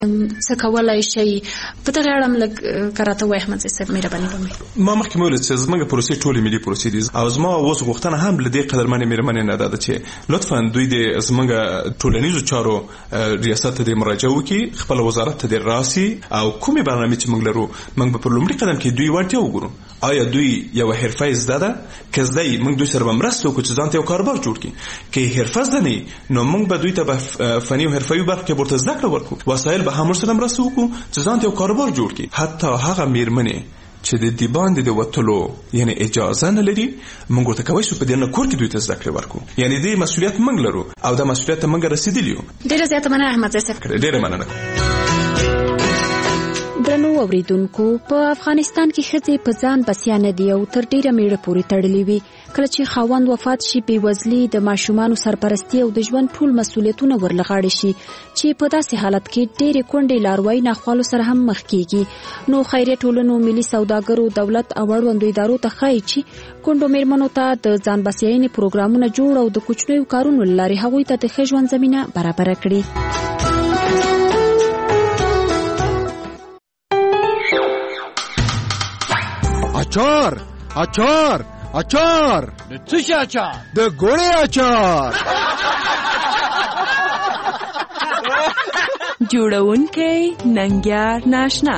څه کولای شي په دغه اړه لږ کراته وای احمد صاحب مهرباني وکړئ. ما مخکې مې ویل چې زموږ پروسې ټولې ملي پروسې دي او زما اوس غوښتنه هم له دې قدرمنې مېرمنې نه ده چې لطفا دوی د زموږ ټولنیزو چارو ریاست ته مراجعه وکړي، خپل وزارت ته راسي او کومې برنامې چې موږ لرو موږ په لومړي قدم کې دوی وړتیا وګورو. آیا دوی یو حرفه زده ده؟ که زده یې موږ دوی سره به مرسته وکړو چې ځان ته یو کاروبار جوړ کړي. که حرفه زده نه نو موږ به دوی ته په فني او حرفوي برخه کې ورته زده کړه ورکړو، وسایل به هم ورسره مرسته وکړو چې ځان ته یو کاروبار جوړ کړي. حتی هغه مېرمنې چې د دې باندې د وتلو یعنی اجازه نه لري موږ ورته کولی شو په دې نه کور کې دوی ته زده کړې ورکړو. یعنی دې مسؤلیت موږ لرو او دا مسؤلیت ته موږ رسېدلي یو. ډېره زیاته مننه احمد صاحب. ډېره مننه. درنو اوریدونکو، په افغانستان کې ښځې په ځان بسیا نه دي او تر ډیره میړه پورې تړلې وي. کله چې خاوند وفات شي، بېوزلي، د ماشومانو سرپرستی او د ژوند ټول مسؤلیتونه ورلغاړي شي چې په داسې حالت کې ډېرې کونډې لاروایي ناخوالو سره هم مخ کیږي. نو خیریه ټولنو، ملي سوداګرو، دولت او اړوندو ادارو ته ښایي چې کونډو میرمنو ته د ځان بسیاینې پروګرامونه جوړ او د کوچنیو کارونو له لارې هغوی ته د ښه ژوند زمینه برابره کړي. اچار اچار اچار د څه شي اچار؟ د ګوړې اچار. جوړونکی ننګیار ناشنا.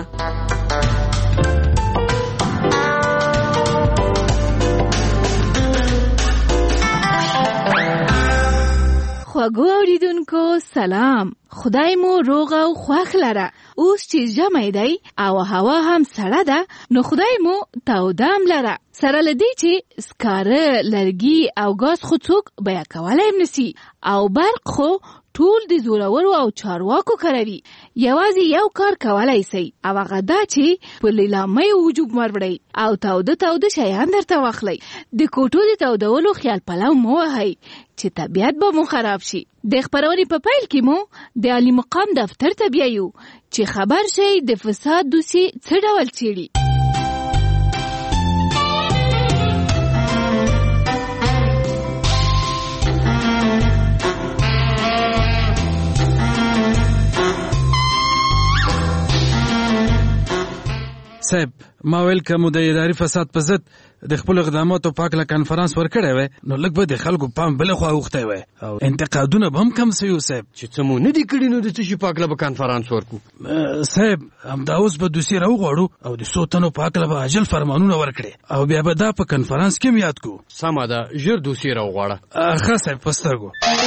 خواږو اوریدونکو سلام، خدای مو روغ او خوښ لره. اوس چې ژمی دی او هوا هم سړه ده نو خدای مو تودام لره. سره لدی چې سکاره، لرګي او ګاز خو څوک بیه کولی هم نسی او برق خو ټول د زورورو او چارواکو کاروي. یوازې یو کار کولای سي او هغه دا چې په لیلامۍ وجوب مروړئ او تاوده شیان درته واخلئ. د کوټو د تودولو خیال پلو مو وهئ چې طبیعت به مو خراب شي. د خپرونې په پیل کې مو د عالی مقام دفتر ته بیایو چې خبر شئ د فساد دوسیې څه ډول څیړي. صاحب، ما ویل که مو د اداري فساد په ضد د خپل اقداماتو پاکله کانفرنس ورکړی وی نو لږ به د خلکو پام بله خوا اوښتی وی او انتقادونه به هم کم سوي صاحب. چې څه مو نه دي کړي نو د څه شي پاکله به کانفرنس ورکو؟ صاحب، همدا اوس به دوسیې راوغواړو او د څو تنو پاکله به عاجل فرمانونه ورکړي او بیا به دا په کنفرنس کې هم یاد کو. سمه ده، ژر دوسیې راوغواړه. ښه صاحب، په سترګو.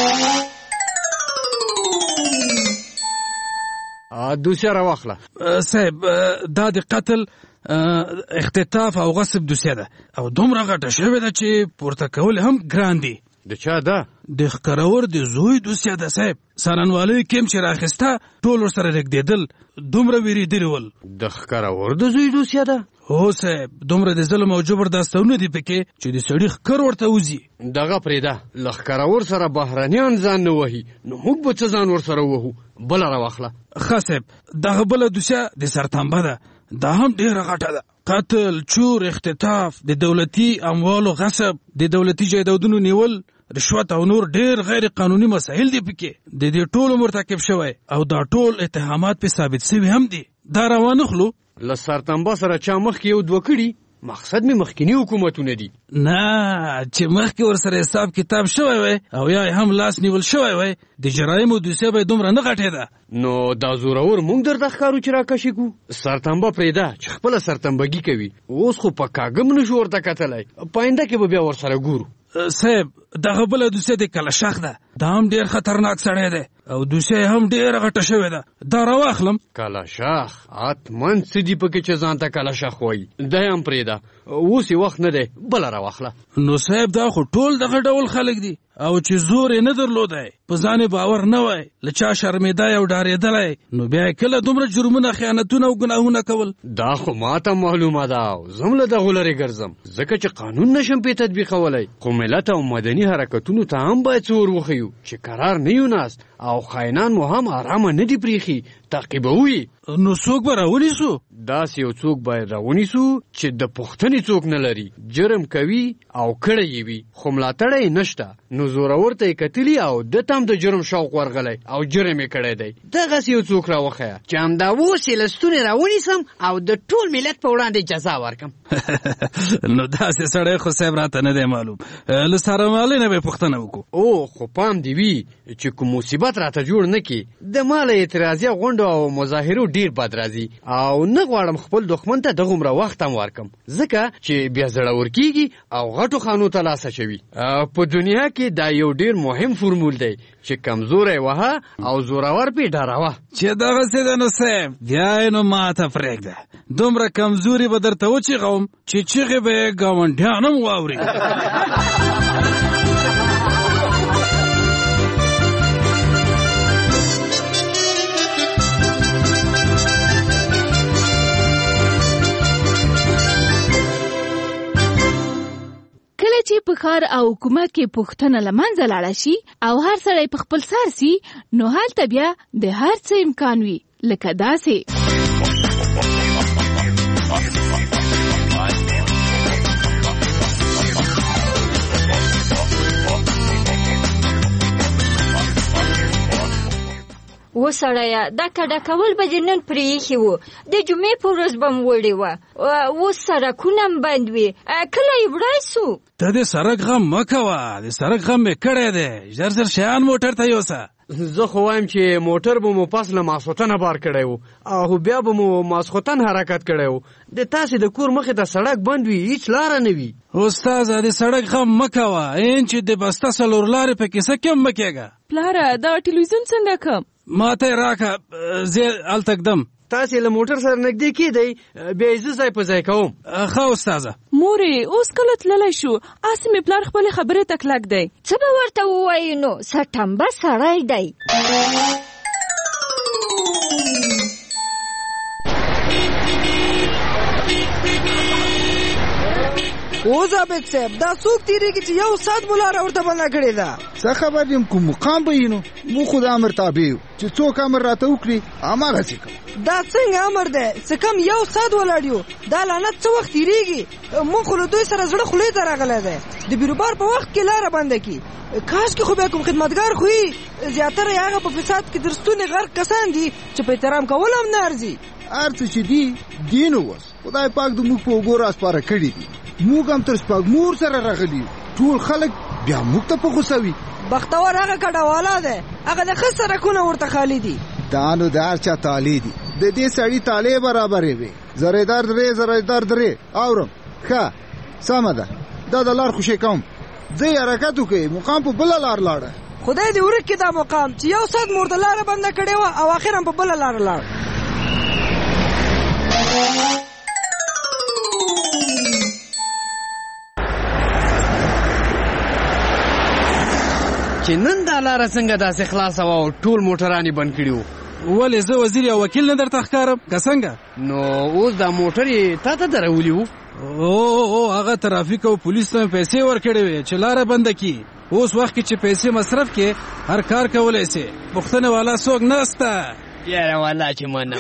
دوسیه راواخله. صاحب، دا د قتل، اختطاف او غصب دوسیه ده او دومره غټه شوې ده چې پورته کول هم ګران دي. د چا ده؟ د ښکرور د زوی دوسیه ده صاحب. څارنوالۍ کې هم چې راخیسته ټول ورسره رږدېدل، دومره وېرېدلي ول. د ښکرور د زوی دوسیه ده؟ هو صاحب، دومره د ظلم او جبر داستانونه دي پکې چې د سړي ښکر ورته وځي. دغه پرېږده، له ښکرور سره بهرنیان ځان نه وهي نو موږ به څه ځان ورسره ووهو. بله راواخله. ښه صاحب، دغه بله دوسیه د سرتنبه ده، دا هم ډېره غټه ده. قتل، چور، اختطاف، د دولتي اموالو غصب، د دولتي جایدادونو نیول، رشوت او نور ډېر غیر قانوني مسایل دي پکې. د دې ټولو مرتکب شوی او دا ټول اتهامات په ثابت شوي هم دي. دا روانخلو له سرتنبه سره چا مخکې یو دوه کړي؟ مقصد مې مخکینی حکومتونه دي. نه، چې مخکې ورسره حساب کتاب شوی وی او یا هم لاس نیول شوی وی د جرایمو دوسیه به دومره نه غټېده. نو دا زورور موږ درته ښکارو چې راکشې کړو. سرتنبه پرېږده چې خپله سرتنبګي کوي. اوس خو په کاږم نشو ورته کتلی، په آینده کې به بیا ورسره ګورو. صاحب، دغه بله دوسیه د کلشخ ده، دا هم ډېر خطرناک سړی دی او دوسیه هم ډېره غټه شوې ده. دا راواخلم. کلشخ؟ حتمن څه دي پکې چې ځان ته کلشخ وایي. دا هم پرېږده، اوس یې وخت نه دی، بله راواخله. نو صاحب، دا خو ټول دغه ډول خلک دي او چې زور یې نه درلودی، په ځان یې باور نه وای، له چا شرمېدی او ډارېدلی، نو بیا یې کله دومره جرمونه، خیانتونه او ګناهونه کول؟ دا خو ماته معلومه ده او زم له دغو لرې ګرځم ځکه چې قانون نشم پې تطبیقولی. خو ملت او مدني حرکتونو ته هم باید څه ور وښیو چې قرار نه یو ناست او خاینان مو هم آرامه نه دي پرېښي تعقیبوي. نو څوک به راونیسو؟ داسې یو څوک باید راونیسو چې د پوښتنې څوک نه لري، جرم کوي او کړی یې وي خو ملاتړی یې نشته، نو زورور ته یې کتلي او ده ته هم د جرم شوق ورغلی او جرم یې کړی دی. دغسې یو څوک راوښیه چې همدا اوس یې له ستونې راونیسم او د ټول ملت په وړاندې جزا ورکم. نو داسې سړی خو صاحب راته نه دی معلوم. له سارمالۍ نه به یې پوښتنه وکړو. او خو پام دې وي چې کوم مصیبت راته جوړ نه کړي. د ماله اعتراضیه غونډو او مظاهرو ډیر بد راځي او نه غواړم خپل دښمن ته دغومره وخت هم ورکم، ځکه چې بیا زړور کېږي او غټو خانو ته لاس اچوي. په دنیا کې دا یو ډیر مهم فرمول دی چې کمزوری وهه او زورور پې ډاروه. چې دغسې ده نو صاحب بیا یې نو ماته پرېږده. دومره کمزوري به درته وچیغوم چې چیغې به یې ګاونډیان هم واوري. کله چې په ښار او حکومت کې پوښتنه له منځه لاړه شي او هر سړی په خپل سر سي، نو هلته بیا د هر څه امکان وي، لکه داسې و سړیه دا کډه کول به دې نن پرې ایښي وو، د جمعې په ورځ به م وړې وه، اوس سړکونه هم بند وي، کله یې وړی سو؟ ته د سړک غم مه کوه، د سړک غم مې کړی دی. ژر ژر شیان موټر ته یوسه. زه خو وایم چې موټر به مو پس له ماسخوتنه بار کړی و او بیا به مو ماسخوتن حرکت کړی و. د تاسې د کور مخې ته سړک بند وي، هیڅ لاره نه وي. استاذه د سړک غم مه کوه، این چې د بسته څلور لارې په کیسه کې هم مه کېږه. پلاره دا ټلویزیون څنګه کم؟ ماته یې راکه، زه هلته ږدم. تاسې له موټر سره نږدې کېدئ، بیا یې زه ځای په ځای کوم. ښه استاذه. مورې اوس کله تللی شو؟ هسې مې پلار خپلې خبرې ته کلک دی. څه به ورته ووایي نو؟ سټمبه سړی دی. او ضابط صاحب دا څوک تیریږي چې یو ساعت مو لاره ورته بنده کړې ده؟ څه خبر یم کوم مقام به وي نو مو خو د امر تابع یو، چې څوک امر راته وکړي هماغسې کوم. دا څنګه امر دی؟ څه کم یو ساعت ولاړ یو، دا لعنت څه وخت تیریږي؟ مونږ خو له دوی سره زړه خولې ته راغلی دی د بیروبار په وخت کې لاره بنده کړي. کاش کې خو بیا کوم خدمتګار خو یي، زیاتره یې هغه په فساد کې در ستونې غرق کسان دي چې په احترام کول هم نه ارزي. هر څه چې دي دین اوس خدای پاک د موږ په اوبو راسپاره کړي دي، موږ هم تر سپږمور سره راغلي، ټول خلک بیا موږ ته په غوسه وي. بختور هغه کډواله دی، هغه د ښه سړکونه ورته خالي دي. دا نو د هر چا تالې دي، د دې سړي تالې برابرې وي. زریدار درې اورم. ښه سمه ده، دا د لار خوشې کوم، ځئ حرکت وکړئ، مقام په بله لار لاړه. خدای دې ورک کړي دا مقام چې یو ساعت مو ورته لاره بنده کړې وه او اخر هم په بله لاره لاړ. چې نن دا لاره څنګه داسې خلاصه وه او ټول موټران یې بند کړي وو. ولې زه وزیر یا وکیل نه درته ښکارم که څنګه؟ نو اوس دا موټر یې تا ته درولي وو؟ او هغه ترافیک او پولیس ته پیسې ورکړې وې چې لاره بنده کړي. اوس وخت کې چې پیسې مصرف کې هر کار کولی سي، پوښتنه والا څوک نسته. یاره والله چې منم.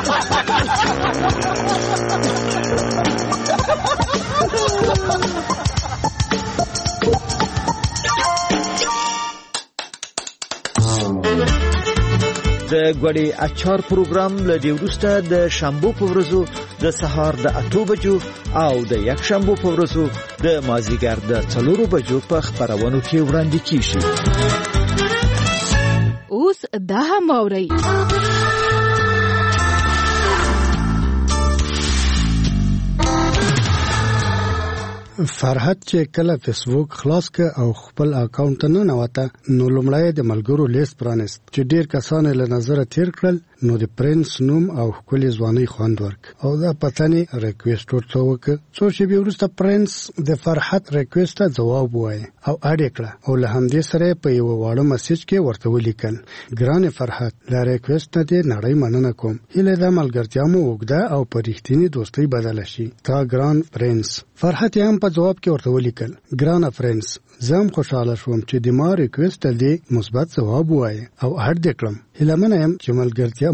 د ګوډې اچار پروګرام له دې وروسته د شنبو په ورځو د سهار د 8 بجو او د یک شنبو په ورځو د مازیګر د 4 بجو په خبرونو کې وړاندې کیږي. اوس دا هم اورئ. فرحت چې کله فیسبوک خلاص ک او خپل اکاونټ نه نوته، نو لومړی د ملګرو لیست پرانست چې ډیر کسان له نظر تیر کړل، نو د پرنس نوم او خپل ځواني خوند ورک او دا پتنې ریکوست ورته وک. څو شپې وروسته پرنس د فرحت ریکوست ته جواب وایي او اډ کړه او له همدې سره په یو واړه میسج کې ورته ولیکل: ګران فرحت، لا ریکوست ته دې نړۍ مننه کوم، هله د ملګرتیا مو وګدا او په رښتینی دوستۍ بدل شي. تا ګران پرنس. فرحت هم په جواب کې ورته ولیکل: ګران پرنس، زم خوشاله شوم چې د ما ریکوست ته دې مثبت جواب وایي او اډ کړم. هله منم چې ملګرتیا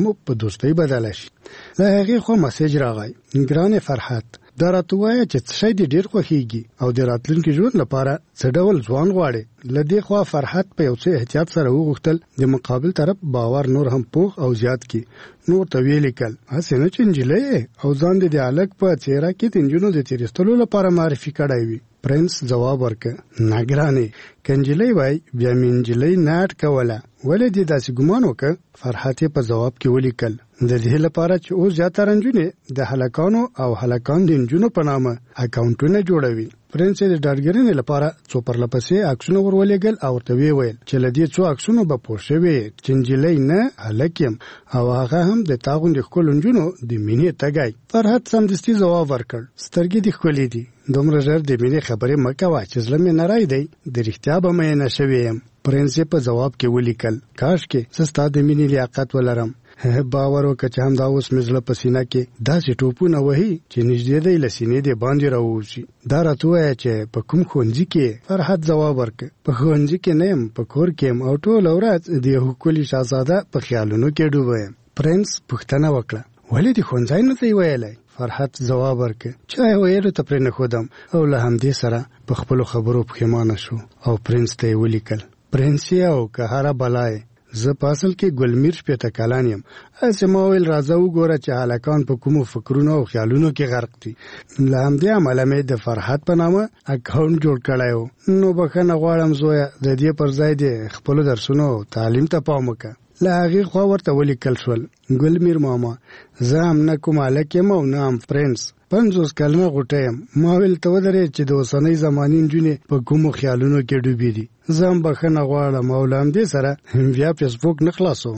مو په دوستۍ بدل شي. له هغې خوا مسیج راغی: ګرانې فرحت، دا راته ووایه چې څه شی دې ډېر خوښیږي او د راتلونکي ژوند لپاره څه ډول ځوان غواړې. له دې خوا فرحت په یو څه احتیاط سره وغوښتل د مقابل طرف باور نور هم پوخ او زیات کړي. نور ته ویې لیکل: هسې نه چې نجلۍ او ځان دې د هلک په څېره کې د نجونو د تېرېستلو لپاره معرفي کړی وي. پرنس جواب ورکړ: نه ګرانې، که نجلۍ وای بیا مې نجلۍ نه اټکوله، ولې دې داسې ګمان وکړ؟ فرحت یې په ځواب کې ولیکل: د دې لپاره چې اوس زیاتره نجونې د هلکانو او هلکان د نجونو په نامه اکاونټونه جوړوي. پرنس یې د ډاډګرنې لپاره څو پرلپسې عکسونه ورولېږل او ورته ویې ویل چې له دې څو عکسونو به پوه شوې چې نجلۍ نه هلک یم او هغه هم د تا غوندې ښکلو نجونو د مینې تږی. فرحت سمدستي ځواب ورکړ: سترګې دې ښکلې دي، دومره ژر د مینې خبرې مه کوه چې زړه مې نری دی، د رښتیا به مینه شوې یم. پرنس یې په ځواب کې ولیکل: کاشکې زه ستا د مینې لیاقت ولرم. باور وکړه چې همدا اوس مې زړه په سینه کې داسې ټوپونه وهي چې نږدې دی له سینې دې باندې راووځي. دا راته ووایه چې په کوم ښوونځي کې؟ فرحت ځواب ورکړ: په ښوونځي کې نه یم، په کور کې یم او ټوله ورځ د یو ښکلي شهزاده په خیالونو کې ډوبه یم. پرنس پوښتنه وکړه: ولې دې ښوونځی نه دی ویلی؟ فرحت ځواب ورکړ: چای ویلو ته پرې نښودم او له همدې سره په خپلو خبرو پښیمانه شو. او پرنس ته یې ولیکل: پرنس یې او که هره بلا یې، زه په اصل کې ګلمیر 15 کلن یم. هسې ما ویل راځه وګوره چې هلکان په کومو فکرونو او خیالونو کې غرق دي. له همدې امله مې د فرحت په نامه اکاونټ جوړ کړی و. نو بښنه غواړم زویه، د دې پر ځای دې خپلو درسونو او تعلیم ته پام وکړه. له هغې خوا ورته ولیکل شول: ګلمیر ماما، زه هم نه کوم هلک یم او نه هم پرنس، 50 کلنه غوټه یم. ما ویل ته ودرې چې د اوسنۍ زمانې نجونې په کومو خیالونو کې ډوبې دي. زه هم بښنه غواړم او له همدې سره بیا فیسبوک نه خلاصوم.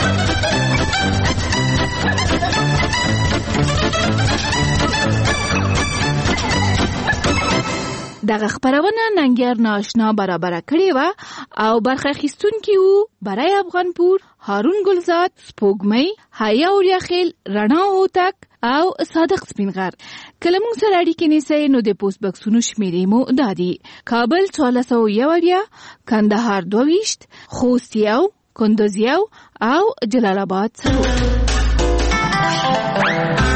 دغه خبرونه ننګیار ناشنا برابر کړې و او برخه اخیستونکي وو برای افغانپور، هارون گلزاد، سپوږمۍ، حیا اوریاخیل، رڼا هوتک او صادق سپینغر. کله موږ سره اړیکې نیسئ نو د پوسټ بکسونو شمیرې مو دادي: کابل 1401، کندهار 22، خوست 1، کندوز 1 او جلال آباد 4.